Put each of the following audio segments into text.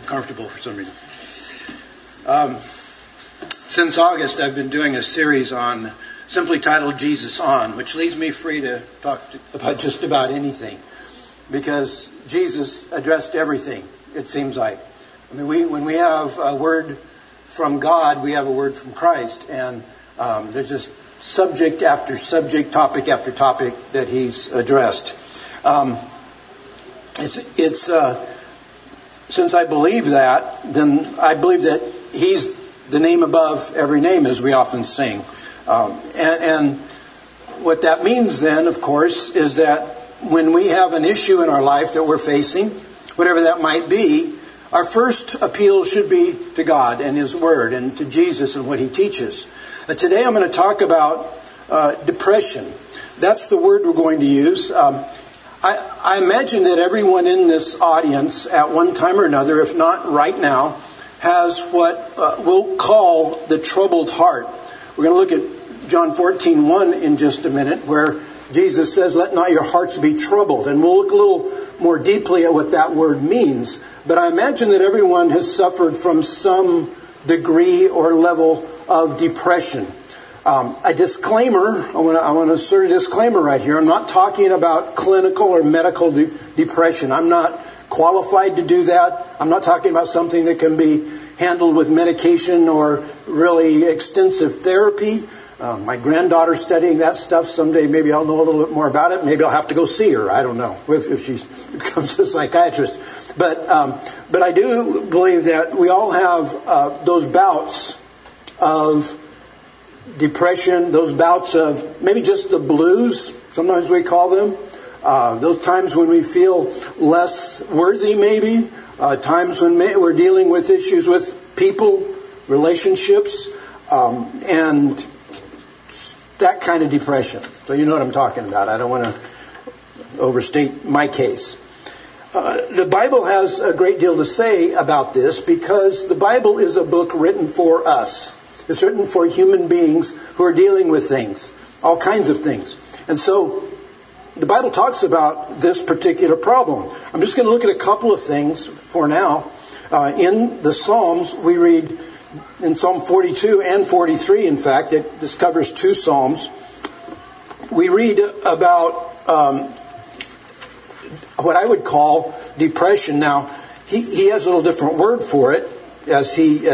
comfortable for some reason. Since August, I've been doing a series on simply titled Jesus On, which leaves me free to talk about just about anything, because Jesus addressed everything, it seems like. I mean, when we have a word from God, we have a word from Christ, and there's just subject after subject, topic after topic that he's addressed. Since I believe that, then I believe that he's the name above every name, as we often sing. And what that means then, of course, is that when we have an issue in our life that we're facing, whatever that might be, our first appeal should be to God and His Word and to Jesus and what He teaches. Today I'm going to talk about depression. That's the word we're going to use. I imagine that everyone in this audience at one time or another, if not right now, has what we'll call the troubled heart. We're going to look at John 14:1 in just a minute, where Jesus says, "Let not your hearts be troubled." And we'll look a little more deeply at what that word means. But I imagine that everyone has suffered from some degree or level of depression. A disclaimer, I want to assert a disclaimer right here. I'm not talking about clinical or medical depression. I'm not qualified to do that. I'm not talking about something that can be handled with medication or really extensive therapy. My granddaughter's studying that stuff. Someday maybe I'll know a little bit more about it. Maybe I'll have to go see her. I don't know if she becomes a psychiatrist. But I do believe that we all have those bouts of depression, those bouts of maybe just the blues, sometimes we call them. Those times when we feel less worthy, maybe. Times when we're dealing with issues with people, relationships, and that kind of depression. So you know what I'm talking about. I don't want to overstate my case. The Bible has a great deal to say about this, because the Bible is a book written for us. It's written for human beings who are dealing with things, all kinds of things. And so the Bible talks about this particular problem. I'm just going to look at a couple of things for now. In the Psalms, we read in Psalm 42 and 43, in fact, this covers two Psalms. We read about what I would call depression. Now, he has a little different word for it as he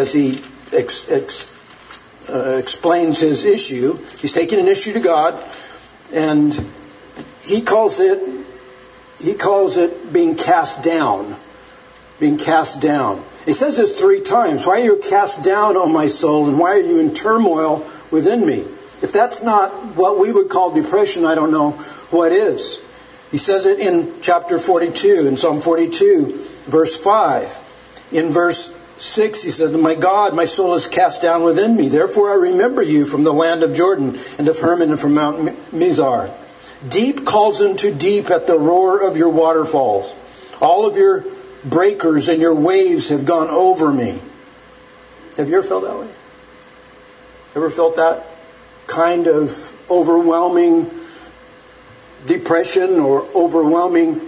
explains his issue. He's taking an issue to God, and he calls it being cast down. Being cast down. He says this 3 times. "Why are you cast down, O my soul, and why are you in turmoil within me?" If that's not what we would call depression, I don't know what is. He says it in chapter 42, in Psalm 42, verse 5. In verse 6, he says, "My God, my soul is cast down within me. Therefore I remember you from the land of Jordan and of Hermon and from Mount Mizar. Deep calls unto deep at the roar of your waterfalls. All of your breakers and your waves have gone over me." Have you ever felt that way? Ever felt that kind of overwhelming depression or overwhelming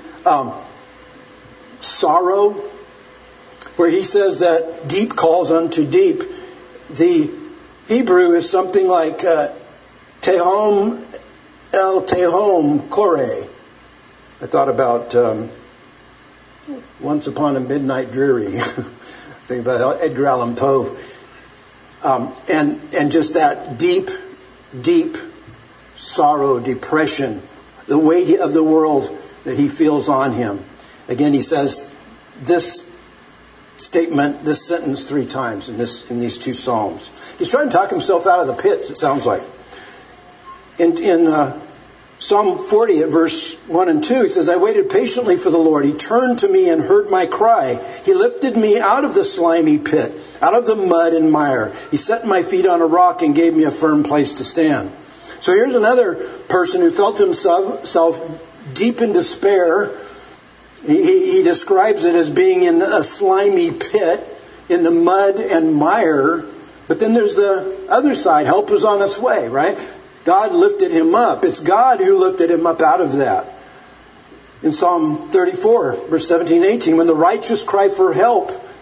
sorrow? Where he says that deep calls unto deep. The Hebrew is something like Tehom El Tehom Kore. I thought about Once Upon a Midnight Dreary. Think about Edgar Allan Poe. And just that deep, deep sorrow, depression, the weight of the world that he feels on him. Again, he says this statement, this sentence 3 times in these 2 Psalms. He's trying to talk himself out of the pits, it sounds like. In Psalm 40 at verse 1 and 2, he says, "I waited patiently for the Lord. He turned to me and heard my cry. He lifted me out of the slimy pit, out of the mud and mire. He set my feet on a rock and gave me a firm place to stand." So here's another person who felt himself deep in despair. He describes it as being in a slimy pit, in the mud and mire. But then there's the other side. Help is on its way, right? God lifted him up. It's God who lifted him up out of that. In Psalm 34, verse 17, 18, "When the righteous cry for help,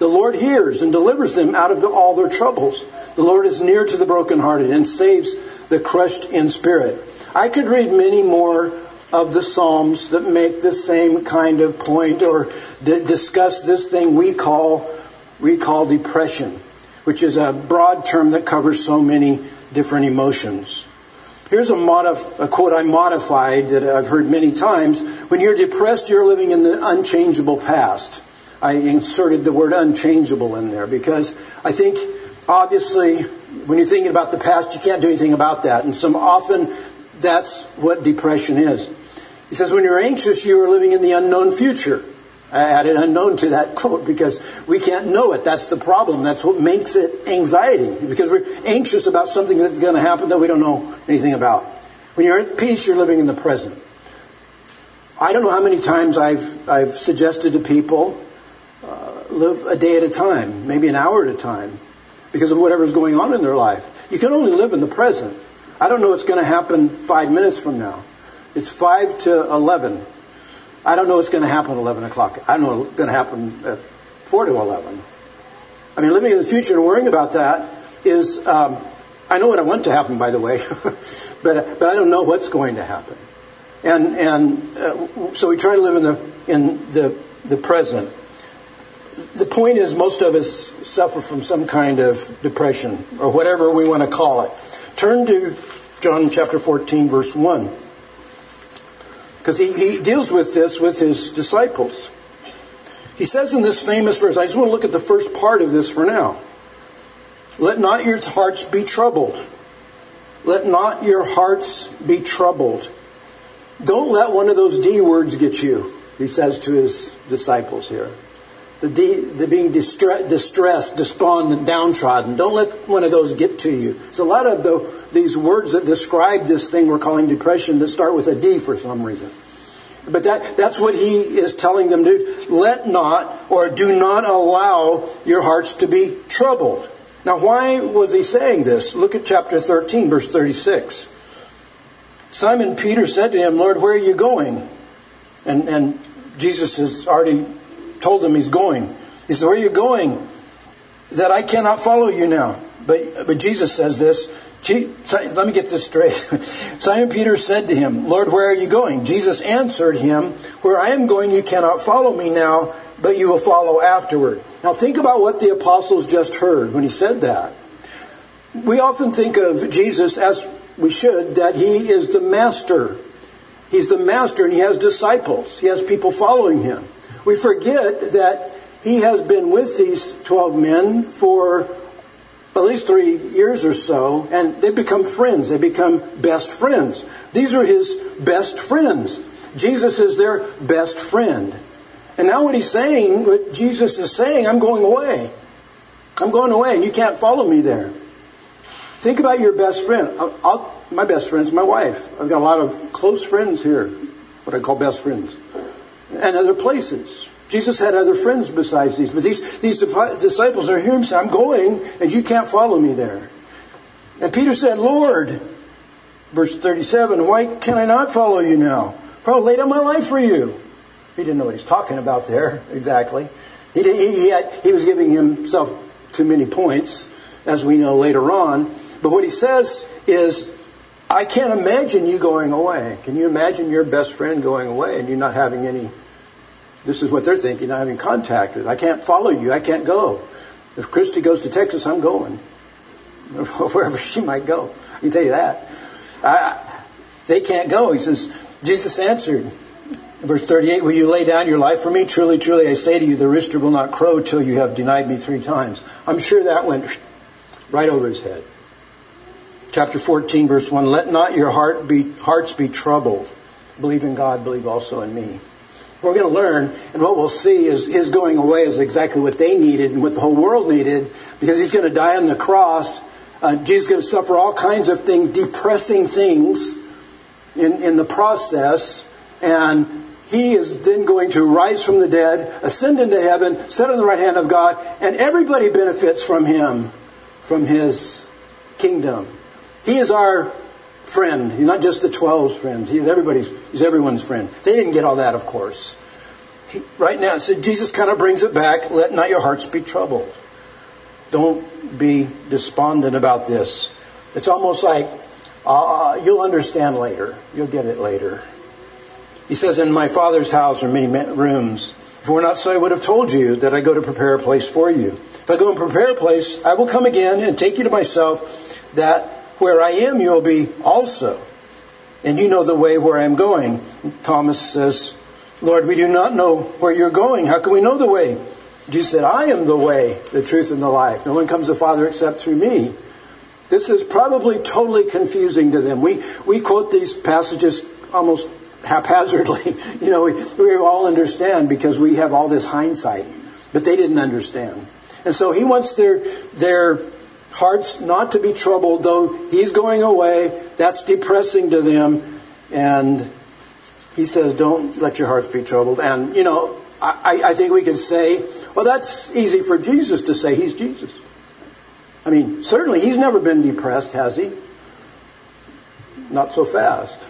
The Lord hears and delivers them out of all their troubles. The Lord is near to the brokenhearted and saves the crushed in spirit. I could read many more of the Psalms that make the same kind of point or discuss this thing we call depression, which is a broad term that covers so many different emotions. Here's a quote I modified that I've heard many times. When you're depressed, you're living in the unchangeable past. I inserted the word unchangeable in there because I think, obviously, when you're thinking about the past, you can't do anything about that. And so often, that's what depression is. He says, when you're anxious, you are living in the unknown future. I added unknown to that quote because we can't know it. That's the problem. That's what makes it anxiety. Because we're anxious about something that's going to happen that we don't know anything about. When you're at peace, you're living in the present. I don't know how many times I've suggested to people live a day at a time, maybe an hour at a time, because of whatever's going on in their life. You can only live in the present. I don't know what's going to happen 5 minutes from now. It's 5 to 11. I don't know what's going to happen at 11 o'clock. I don't know what's going to happen at 4 to 11. I mean, living in the future and worrying about that is, I know what I want to happen, by the way, but I don't know what's going to happen. And so we try to live in the present. The point is, most of us suffer from some kind of depression, or whatever we want to call it. Turn to John chapter 14, verse 1. Because he deals with this with his disciples. He says in this famous verse, I just want to look at the first part of this for now. Let not your hearts be troubled. Let not your hearts be troubled. Don't let one of those D words get you, he says to his disciples here. The being distressed, despondent, downtrodden. Don't let one of those get to you. It's a lot of these words that describe this thing we're calling depression that start with a D for some reason. But that's what he is telling them to do. Let not, or do not allow your hearts to be troubled. Now, why was he saying this? Look at chapter 13, verse 36. Simon Peter said to him, Lord, where are you going? And Jesus has already told him he's going. He said, where are you going? That I cannot follow you now. But Jesus says this. Let me get this straight. Simon Peter said to him, Lord, where are you going? Jesus answered him, where I am going you cannot follow me now, but you will follow afterward. Now think about what the apostles just heard when he said that. We often think of Jesus, as we should, that he is the master. He's the master and he has disciples. He has people following him. We forget that he has been with these 12 men for at least 3 years or so, and they've become friends. They become best friends. These are his best friends. Jesus is their best friend. And now what Jesus is saying, I'm going away. I'm going away, and you can't follow me there. Think about your best friend. My best friend's my wife. I've got a lot of close friends here, what I call best friends. And other places. Jesus had other friends besides these. But these disciples are hearing him say, I'm going and you can't follow me there. And Peter said, Lord, verse 37, why can I not follow you now? For I'll lay down my life for you. He didn't know what he's talking about there exactly. He was giving himself too many points, as we know later on. But what he says is, I can't imagine you going away. Can you imagine your best friend going away and you not having any... This is what they're thinking, not having contact with. I can't follow you. I can't go. If Christy goes to Texas, I'm going. Wherever she might go. I can tell you that. They can't go. He says, Jesus answered, verse 38, will you lay down your life for me? Truly, truly, I say to you, the rooster will not crow till you have denied me 3 times. I'm sure that went right over his head. Chapter 14, verse 1, let not your hearts be troubled. Believe in God, believe also in me. We're going to learn, and what we'll see is his going away is exactly what they needed and what the whole world needed, because he's going to die on the cross. Jesus is going to suffer all kinds of things, depressing things in the process, and he is then going to rise from the dead, ascend into heaven, sit on the right hand of God, and everybody benefits from him, from his kingdom. He is our friend. He's not just the 12's friend. He's everyone's friend. They didn't get all that, of course. right now, so Jesus kind of brings it back. Let not your hearts be troubled. Don't be despondent about this. It's almost like you'll understand later. You'll get it later. He says, in my Father's house are many rooms. If it were not so, I would have told you that I go to prepare a place for you. If I go and prepare a place, I will come again and take you to myself, that where I am, you will be also. And you know the way where I am going. Thomas says, Lord, we do not know where you're going. How can we know the way? Jesus said, I am the way, the truth, and the life. No one comes to the Father except through me. This is probably totally confusing to them. We quote these passages almost haphazardly. We all understand because we have all this hindsight. But they didn't understand. And so he wants their hearts not to be troubled, though he's going away. That's depressing to them. And he says, don't let your hearts be troubled. And, I think we could say, well, that's easy for Jesus to say. He's Jesus. I mean, certainly he's never been depressed, has he? Not so fast.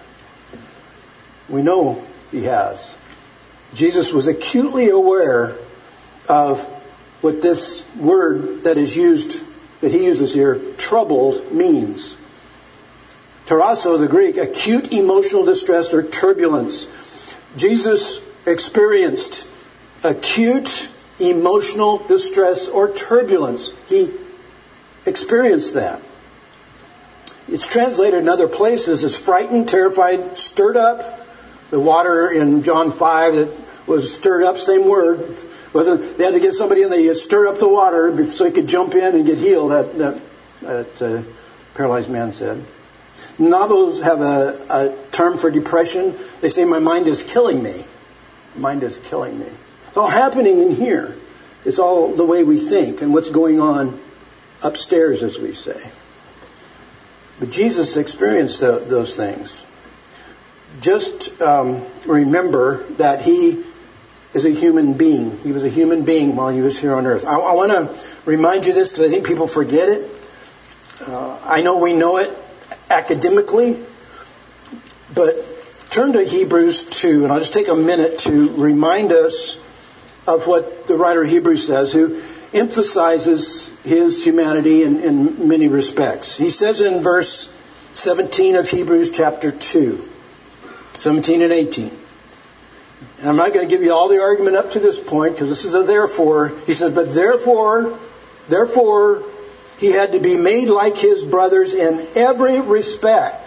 We know he has. Jesus was acutely aware of what this word that he uses here, troubled, means. Tarasso, the Greek, acute emotional distress or turbulence. Jesus experienced acute emotional distress or turbulence. He experienced that. It's translated in other places as frightened, terrified, stirred up. The water in John 5 that was stirred up, same word. They had to get somebody in, they stir up the water so he could jump in and get healed, that paralyzed man said. Novels have a term for depression. They say, my mind is killing me. Mind is killing me. It's all happening in here. It's all the way we think and what's going on upstairs, as we say. But Jesus experienced those things. Just remember that he is a human being. He was a human being while he was here on earth. I want to remind you this because I think people forget it. I know we know it academically, but turn to Hebrews 2, and I'll just take a minute to remind us of what the writer of Hebrews says, who emphasizes his humanity in many respects. He says in verse 17 of Hebrews chapter 2, 17 and 18. And I'm not going to give you all the argument up to this point because this is a therefore. He says, but therefore, he had to be made like his brothers in every respect,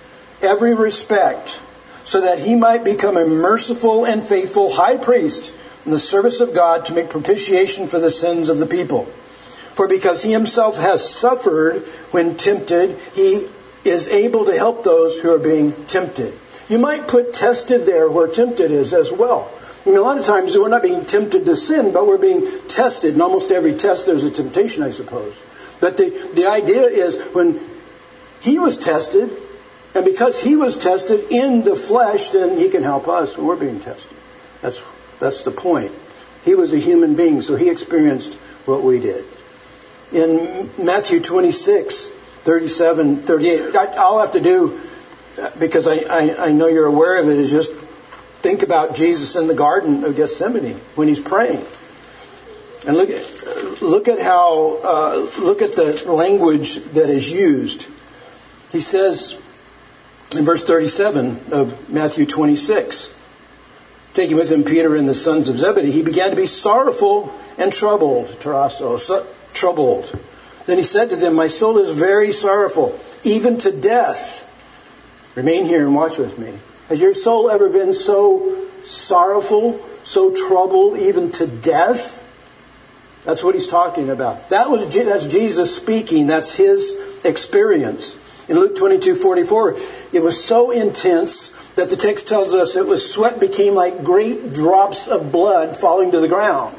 so that he might become a merciful and faithful high priest in the service of God to make propitiation for the sins of the people. For because he himself has suffered when tempted, he is able to help those who are being tempted. You might put tested there where tempted is as well. I mean, a lot of times we're not being tempted to sin, but we're being tested. In almost every test there's a temptation, I suppose. But the idea is when he was tested, and because he was tested in the flesh, then he can help us when we're being tested. That's the point. He was a human being, so he experienced what we did. In Matthew 26, 37, 38, all I have to do, because I know you're aware of it, is just think about Jesus in the Garden of Gethsemane when he's praying. And look at the language that is used. He says in verse 37 of Matthew 26, taking with him Peter and the sons of Zebedee, he began to be sorrowful and troubled. Troubled. Then he said to them, my soul is very sorrowful, even to death. Remain here and watch with me. Has your soul ever been so sorrowful, so troubled, even to death? That's what he's talking about. That's Jesus speaking. That's his experience. In Luke 22:44, it was so intense that the text tells us sweat became like great drops of blood falling to the ground.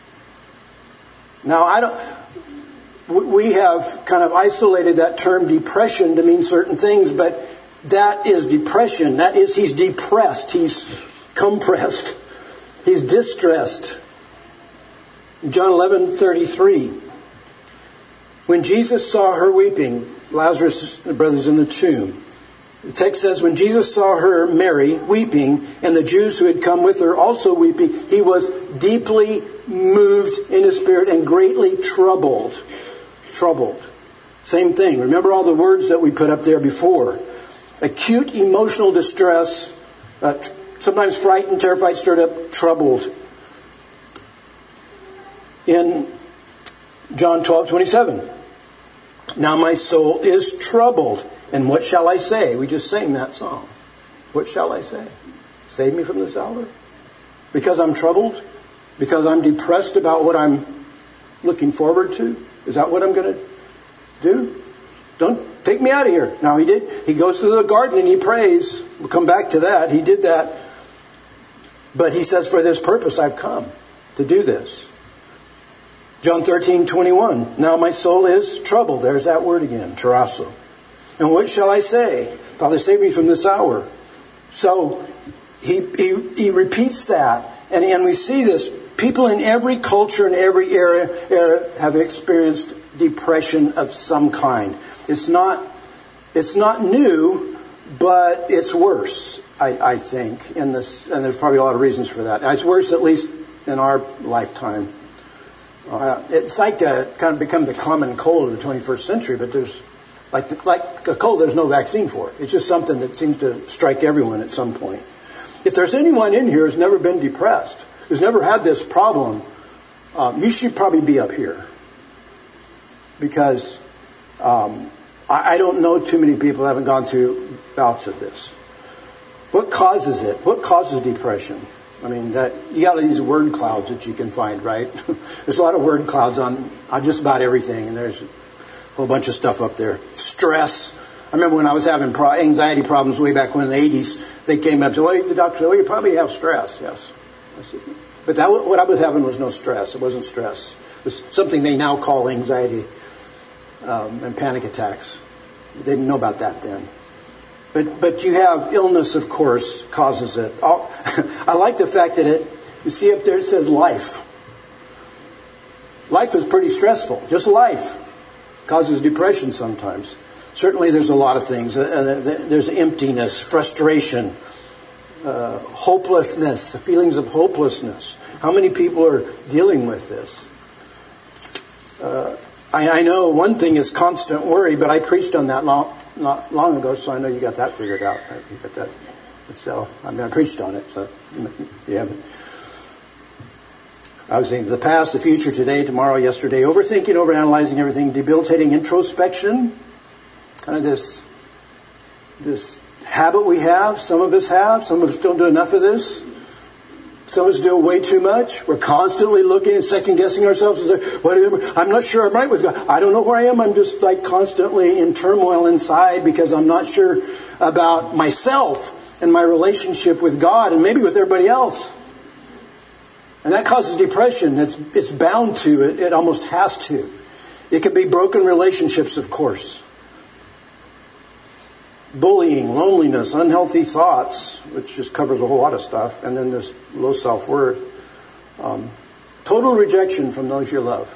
Now, we have kind of isolated that term depression to mean certain things, but that is depression. That is, he's depressed. He's compressed. He's distressed. John 11:33. When Jesus saw her weeping, Lazarus' brothers in the tomb, The text says, when Jesus saw her, Mary, weeping, and the Jews who had come with her also weeping, he was deeply moved in his spirit and greatly troubled. Troubled. Same thing. Remember all the words that we put up there before. Acute emotional distress, sometimes frightened, terrified, stirred up, troubled. In John 12:27, now my soul is troubled. And what shall I say? We just sang that song. What shall I say? Save me from this hour? Because I'm troubled? Because I'm depressed about what I'm looking forward to? Is that what I'm going to do? Don't take me out of here. Now he did. He goes to the garden and he prays. We'll come back to that. He did that. But he says, for this purpose I've come to do this. John 13:21. Now my soul is troubled. There's that word again. Tarasso. And what shall I say? Father, save me from this hour. So he repeats that. And we see this. People in every culture and every era have experienced depression of some kind. It's not new, but it's worse, I think, in this, and there's probably a lot of reasons for that. It's worse, at least in our lifetime. It's like kind of become the common cold of the 21st century, but there's like a cold, there's no vaccine for it. It's just something that seems to strike everyone at some point. If there's anyone in here who's never been depressed, who's never had this problem, you should probably be up here. Because I don't know too many people who haven't gone through bouts of this. What causes it? What causes depression? I mean, you got these word clouds that you can find, right? There's a lot of word clouds on just about everything, and there's a whole bunch of stuff up there. Stress. I remember when I was having anxiety problems way back when in the 80s, they came up to, the doctor said, you probably have stress. Yes. I said, but what I was having was no stress. It wasn't stress. It was something they now call anxiety and panic attacks. They didn't know about that then. But you have illness, of course, causes it. I like the fact that you see up there it says life. Life is pretty stressful. Just life causes depression sometimes. Certainly there's a lot of things. There's emptiness, frustration, hopelessness, feelings of hopelessness. How many people are dealing with this? I know one thing is constant worry, but I preached on that not long ago, so I know you got that figured out. Right? You got that itself. I mean, I preached on it, so you haven't. I was thinking the past, the future, today, tomorrow, yesterday, overthinking, overanalyzing everything, debilitating introspection, kind of this habit we have. Some of us have. Some of us don't do enough of this. Some of us do way too much. We're constantly looking and second-guessing ourselves. I'm not sure I'm right with God. I don't know where I am. I'm just like constantly in turmoil inside because I'm not sure about myself and my relationship with God and maybe with everybody else. And that causes depression. It's bound to. It almost has to. It could be broken relationships, of course. Bullying, loneliness, unhealthy thoughts, which just covers a whole lot of stuff, and then this low self-worth. Total rejection from those you love.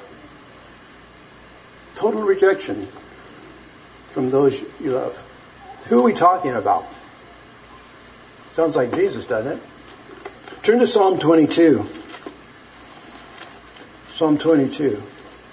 Total rejection from those you love. Who are we talking about? Sounds like Jesus, doesn't it? Turn to Psalm 22. Psalm 22.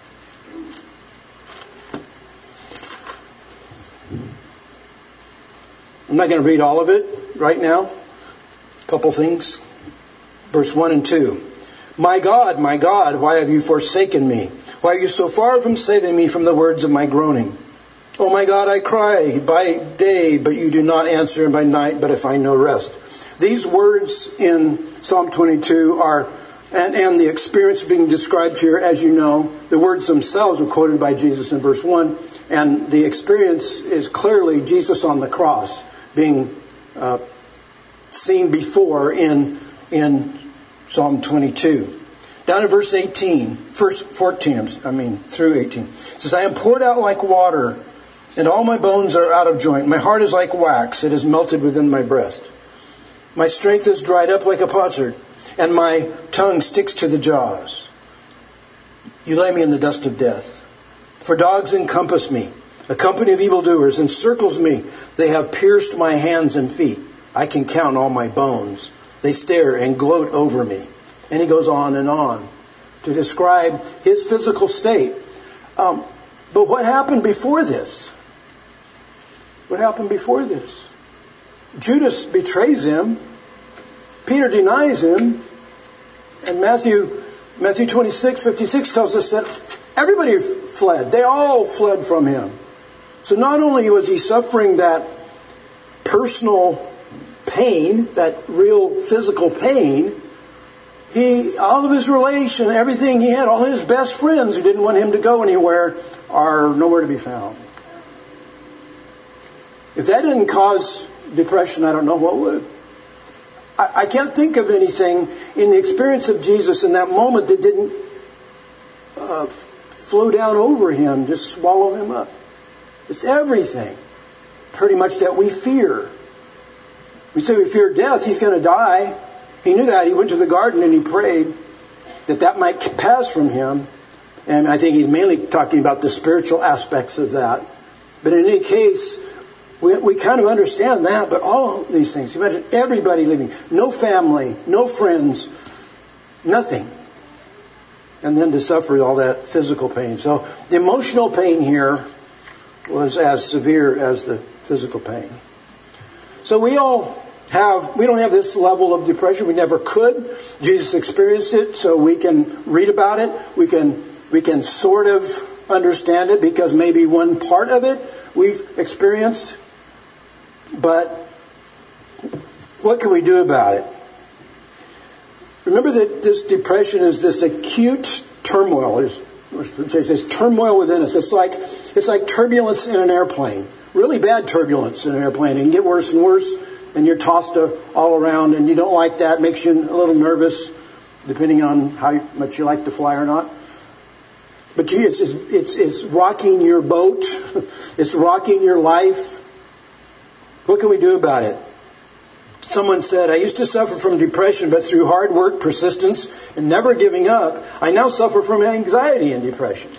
I'm not going to read all of it right now. A couple things. Verse 1 and 2. My God, why have you forsaken me? Why are you so far from saving me from the words of my groaning? Oh my God, I cry by day, but you do not answer, and by night, but I find no rest. These words in Psalm 22 are, and the experience being described here, as you know, the words themselves were quoted by Jesus in verse 1, and the experience is clearly Jesus on the cross being seen before in Psalm 22. Down in verse 18, verse 14, through 18. It says, I am poured out like water, and all my bones are out of joint. My heart is like wax, it is melted within my breast. My strength is dried up like a potsherd, and my tongue sticks to the jaws. You lay me in the dust of death. For dogs encompass me. A company of evildoers encircles me. They have pierced my hands and feet. I can count all my bones. They stare and gloat over me. And he goes on and on to describe his physical state. But what happened before this? What happened before this? Judas betrays him. Peter denies him. And Matthew 26:56 tells us that everybody fled. They all fled from him. So not only was he suffering that personal pain, that real physical pain, all of his relation, everything he had, all his best friends who didn't want him to go anywhere are nowhere to be found. If that didn't cause depression, I don't know what would. I can't think of anything in the experience of Jesus in that moment that didn't flow down over him, just swallow him up. It's everything, pretty much, that we fear. We say we fear death. He's going to die. He knew that. He went to the garden and he prayed that might pass from him. And I think he's mainly talking about the spiritual aspects of that. But in any case, we kind of understand that. But all these things, imagine everybody living, no family, no friends, nothing. And then to suffer all that physical pain. So the emotional pain here was as severe as the physical pain. So we don't have this level of depression. We never could. Jesus experienced it, so we can read about it. We can sort of understand it because maybe one part of it we've experienced. But what can we do about it? Remember that this depression is this acute turmoil. There's turmoil within us. It's like turbulence in an airplane. Really bad turbulence in an airplane. It can get worse and worse, and you're tossed all around, and you don't like that. It makes you a little nervous, depending on how much you like to fly or not. But gee, it's rocking your boat. It's rocking your life. What can we do about it? Someone said, I used to suffer from depression, but through hard work, persistence, and never giving up, I now suffer from anxiety and depression.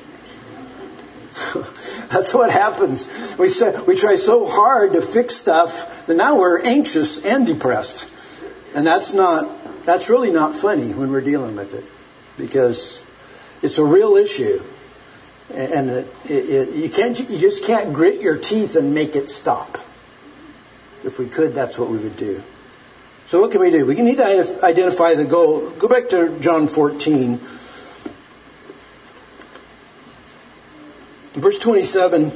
That's what happens. We try so hard to fix stuff that now we're anxious and depressed. And that's really not funny when we're dealing with it, because it's a real issue. And you just can't grit your teeth and make it stop. If we could, that's what we would do. So what can we do? We need to identify the goal. Go back to John 14. Verse 27.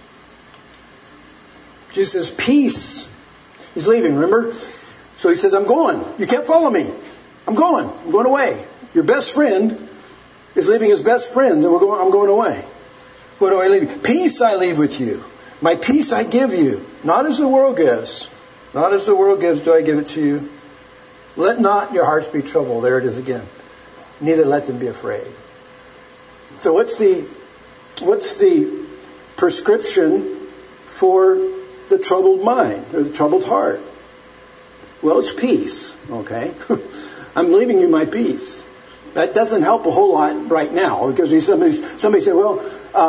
Jesus says, peace. He's leaving, remember? So he says, I'm going. You can't follow me. I'm going away. Your best friend is leaving his best friends, and I'm going away. What do I leave you? Peace I leave with you. My peace I give you. Not as the world gives. Not as the world gives do I give it to you. Let not your hearts be troubled. There it is again. Neither let them be afraid. So what's the prescription for the troubled mind or the troubled heart? Well, it's peace. Okay? I'm leaving you my peace. That doesn't help a whole lot right now, because somebody said, well,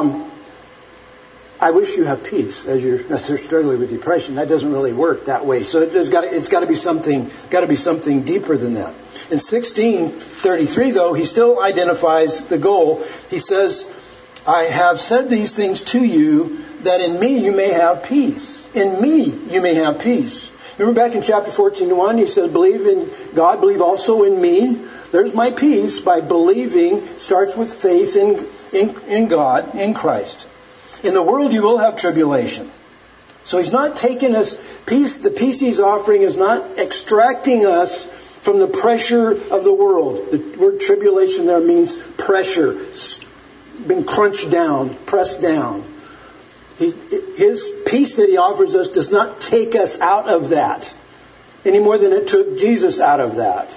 I wish you have peace as they're struggling with depression. That doesn't really work that way. So it's got to be something deeper than that. In 16:33, though, he still identifies the goal. He says, I have said these things to you, that in me you may have peace. In me you may have peace. Remember back in chapter 14:1, he said, believe in God, believe also in me. There's my peace by believing. Starts with faith in God, in Christ. In the world you will have tribulation. So he's not taking us, the peace he's offering is not extracting us from the pressure of the world. The word tribulation there means pressure, being crunched down, pressed down. His peace that he offers us does not take us out of that any more than it took Jesus out of that.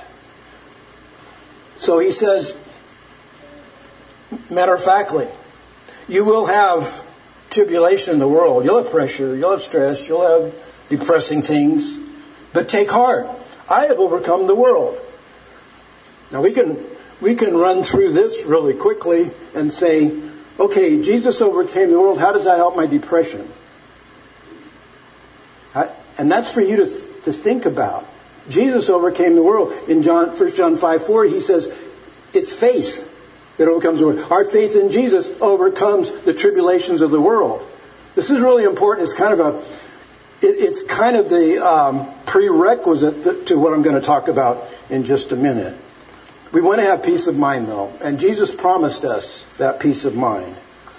So he says, matter of factly, you will have tribulation in the world. You'll have pressure, you'll have stress, you'll have depressing things. But take heart. I have overcome the world. Now we can run through this really quickly and say, Okay, Jesus overcame the world. How does that help my depression? And that's for you to think about. Jesus overcame the world. In 1 John 5:4, he says, it's faith that overcomes the world. Our faith in Jesus overcomes the tribulations of the world. This is really important. It's kind of the prerequisite to what I'm going to talk about in just a minute. We want to have peace of mind, though. And Jesus promised us that peace of mind.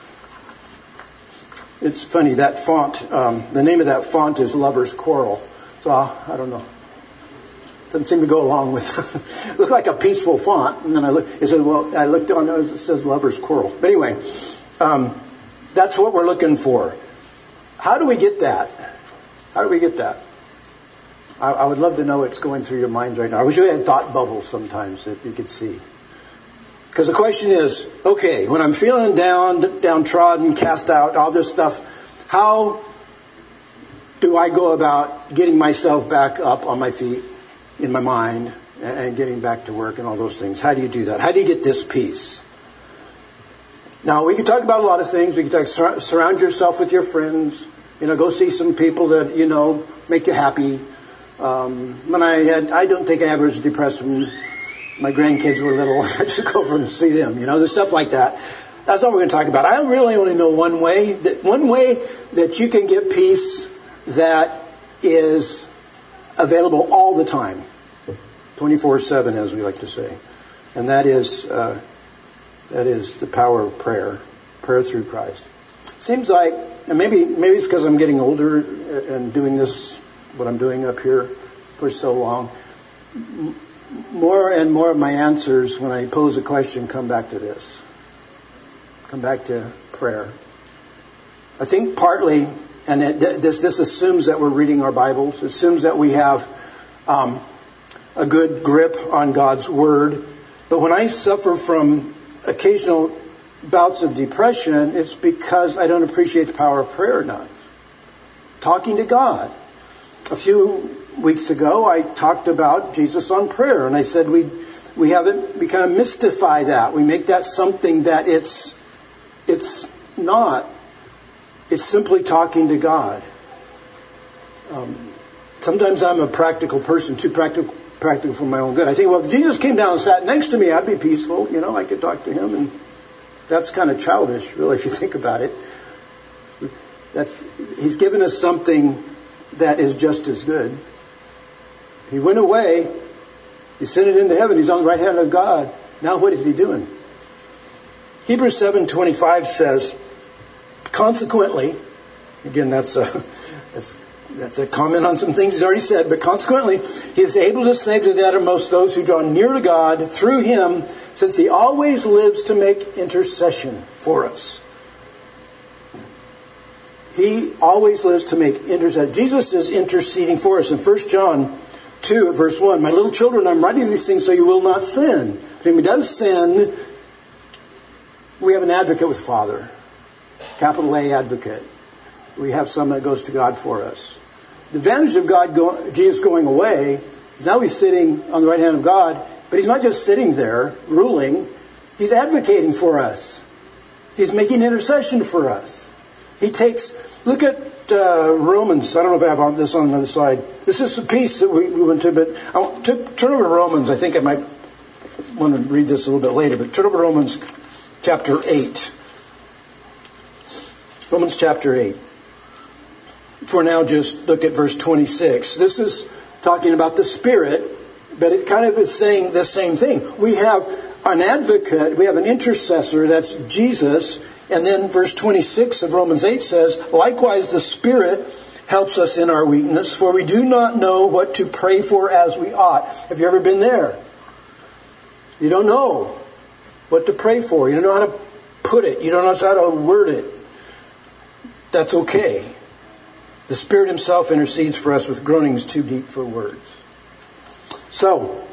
It's funny, that font, the name of that font is Lover's Quarrel. So, I don't know. Doesn't seem to go along with it. Looked like a peaceful font. And then I looked on it, it says Lover's Quarrel. But anyway, that's what we're looking for. How do we get that? How do we get that? I would love to know what's going through your minds right now. I wish you had thought bubbles sometimes that you could see. Because the question is, okay, when I'm feeling downtrodden, cast out, all this stuff, how do I go about getting myself back up on my feet, in my mind, and getting back to work and all those things? How do you do that? How do you get this peace? Now, we can talk about a lot of things. We can talk, surround yourself with your friends. Go see some people that, make you happy. I don't think I ever was depressed when my grandkids were little. I just go over and see them. There's stuff like that. That's all we're going to talk about. I really only know one way that you can get peace that is available all the time, 24/7, as we like to say, and that is the power of prayer through Christ. Seems like, and maybe it's because I'm getting older and doing this, what I'm doing up here for so long. More and more of my answers when I pose a question come back to this. Come back to prayer. I think partly, and this assumes that we're reading our Bibles, assumes that we have a good grip on God's Word. But when I suffer from occasional bouts of depression, it's because I don't appreciate the power of prayer enough. Talking to God. A few weeks ago, I talked about Jesus on prayer, and I said we kind of mystify that. We make that something that it's not. It's simply talking to God. Sometimes I'm a practical person, too practical for my own good. I think, well, if Jesus came down and sat next to me, I'd be peaceful. I could talk to him, and that's kind of childish, really, if you think about it. He's given us something that is just as good. He went away. He ascended into heaven. He's on the right hand of God. Now what is he doing? Hebrews 7:25 says, consequently, again, that's a comment on some things he's already said, but consequently, he is able to save to the uttermost those who draw near to God through him, since he always lives to make intercession for us. He always lives to make intercession. Jesus is interceding for us. In 1 John 2 at verse 1, my little children, I'm writing these things so you will not sin. But if he does sin, we have an advocate with the Father. Capital A, advocate. We have someone that goes to God for us. The advantage of Jesus going away is now he's sitting on the right hand of God, but he's not just sitting there ruling. He's advocating for us. He's making intercession for us. Look at Romans. I don't know if I have this on the other side. This is a piece that we went to, but turn over to Romans. I think I might want to read this a little bit later, but turn over to Romans chapter 8. Romans chapter 8. For now, just look at verse 26. This is talking about the Spirit, but it kind of is saying the same thing. We have an advocate, we have an intercessor, that's Jesus. And then verse 26 of Romans 8 says, likewise the Spirit helps us in our weakness, for we do not know what to pray for as we ought. Have you ever been there? You don't know what to pray for. You don't know how to put it. You don't know how to word it. That's okay. The Spirit himself intercedes for us with groanings too deep for words. So,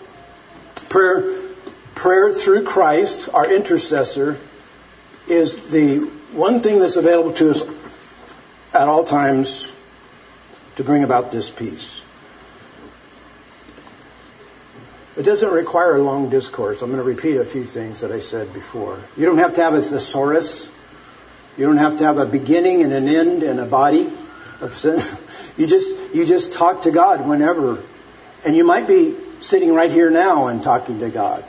prayer through Christ, our intercessor, is the one thing that's available to us at all times to bring about this peace. It doesn't require a long discourse. I'm going to repeat a few things that I said before. You don't have to have a thesaurus You don't have to have a beginning and an end and a body of sin. You just talk to God whenever. And you might be sitting right here now and talking to God.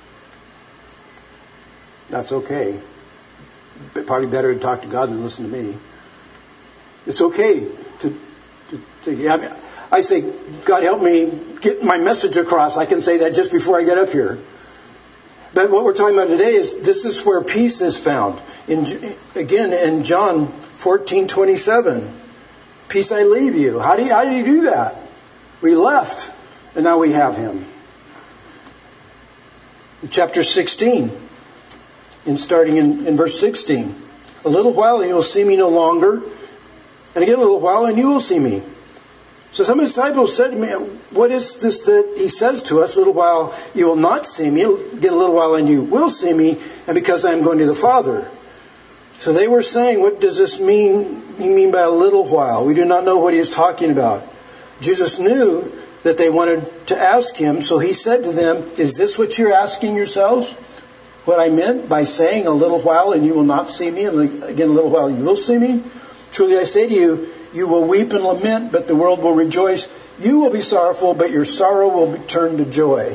That's okay. But probably better to talk to God than listen to me. It's okay to I say, God help me get my message across. I can say that just before I get up here. But what we're talking about today is this is where peace is found. Again, in John 14:27. Peace I leave you. How did he do that? We left, and now we have him. In chapter 16, starting in verse 16. A little while and you will see me no longer. And again a little while and you will see me. So some of his disciples said to me, what is this that he says to us? A little while you will not see me. Again a little while and you will see me. And because I am going to the Father. So they were saying, what does this mean? He mean by a little while? We do not know what he is talking about. Jesus knew that they wanted to ask him. So he said to them, is this what you're asking yourselves? What I meant by saying a little while and you will not see me, and again a little while you will see me? Truly I say to you, you will weep and lament, but the world will rejoice. You will be sorrowful, but your sorrow will be turned to joy.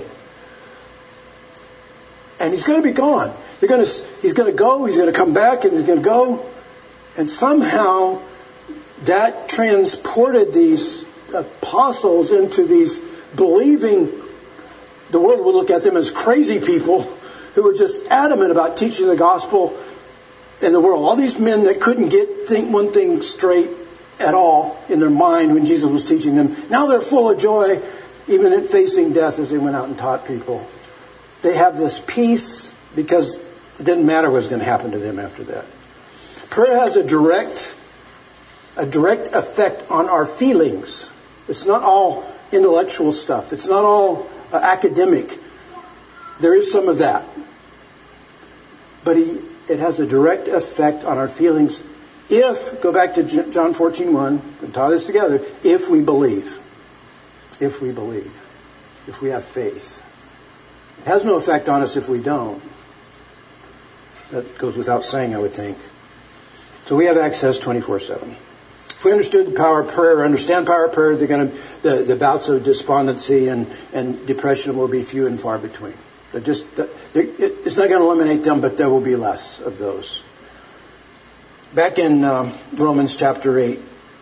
And he's going to be gone. He's going to go, he's going to come back, and he's going to go. And somehow that transported these apostles into these believing, the world would look at them as crazy people who were just adamant about teaching the gospel in the world. All these men that couldn't think one thing straight at all in their mind when Jesus was teaching them. Now they're full of joy, even in facing death as they went out and taught people. They have this peace because it didn't matter what was going to happen to them after that. Prayer has a direct effect on our feelings. It's not all intellectual stuff. It's not all academic. There is some of that. But it has a direct effect on our feelings if, go back to John 14:1, and tie this together, if we believe. If we believe. If we have faith. It has no effect on us if we don't. That goes without saying, I would think. So we have access 24/7. If we understood the power of prayer, understand power of prayer, the bouts of despondency and depression will be few and far between. It's not going to eliminate them, but there will be less of those. Back in Romans chapter 8,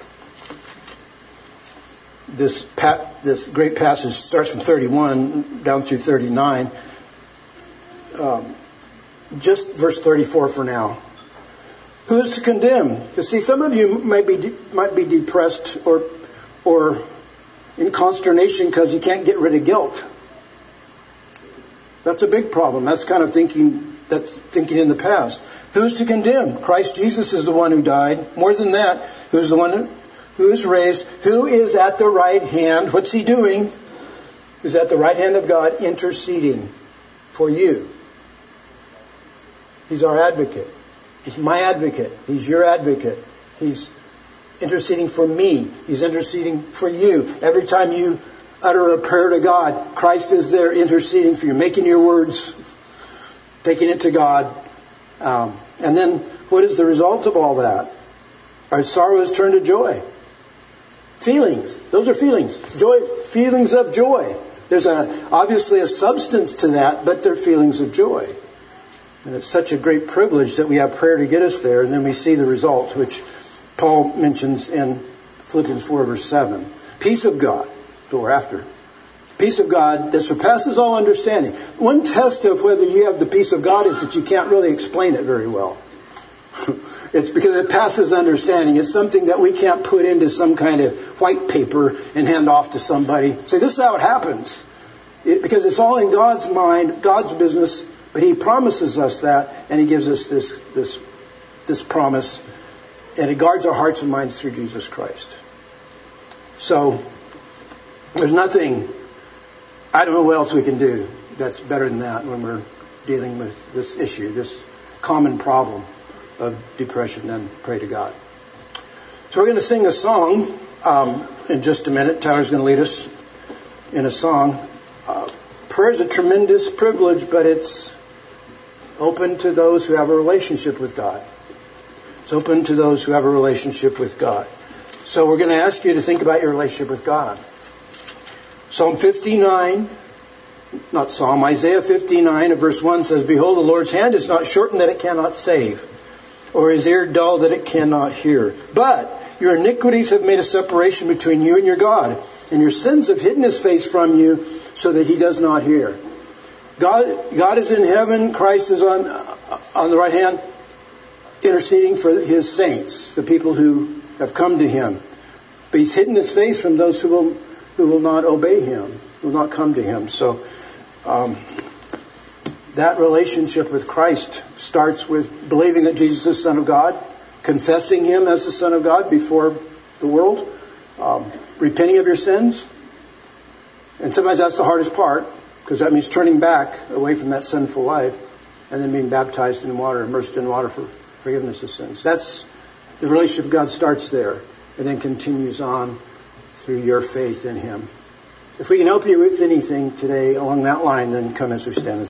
this great passage starts from 31 down through 39. Just verse 34 for now. Who is to condemn? Because see, some of you might be depressed or in consternation because you can't get rid of guilt. That's a big problem. That's kind of thinking in the past. Who's to condemn? Christ Jesus is the one who died. More than that, who's the one who is raised? Who is at the right hand? What's he doing? Who's at the right hand of God interceding for you? He's our advocate. He's my advocate. He's your advocate. He's interceding for me. He's interceding for you. Every time you utter a prayer to God, Christ is there interceding for you, making your words, taking it to God. And then what is the result of all that? Our sorrow is turned to joy. Feelings. Those are feelings. Joy. Feelings of joy. There's obviously a substance to that, but they're feelings of joy. And it's such a great privilege that we have prayer to get us there. And then we see the result, which Paul mentions in Philippians 4 verse 7. Peace of God. So we're after. Peace of God that surpasses all understanding. One test of whether you have the peace of God is that you can't really explain it very well. It's because it passes understanding. It's something that we can't put into some kind of white paper and hand off to somebody. Say, this is how it happens. Because it's all in God's mind, God's business. But He promises us that, and He gives us this promise. And it guards our hearts and minds through Jesus Christ. So, there's nothing, I don't know what else we can do that's better than that when we're dealing with this issue, this common problem of depression, and pray to God. So we're going to sing a song in just a minute. Tyler's going to lead us in a song. Prayer is a tremendous privilege, but it's open to those who have a relationship with God. It's open to those who have a relationship with God. So we're going to ask you to think about your relationship with God. Isaiah 59 and verse 1 says, Behold, the Lord's hand is not shortened that it cannot save, or his ear dull that it cannot hear. But your iniquities have made a separation between you and your God, and your sins have hidden his face from you so that he does not hear. God is in heaven. Christ is on the right hand, interceding for his saints, the people who have come to him. But he's hidden his face from those who will not obey him, who will not come to him. So that relationship with Christ starts with believing that Jesus is the Son of God, confessing him as the Son of God before the world, repenting of your sins. And sometimes that's the hardest part, because that means turning back away from that sinful life and then being baptized in water, immersed in water for forgiveness of sins. That's the relationship with God starts there and then continues on through your faith in him. If we can help you with anything today along that line, then come as we stand.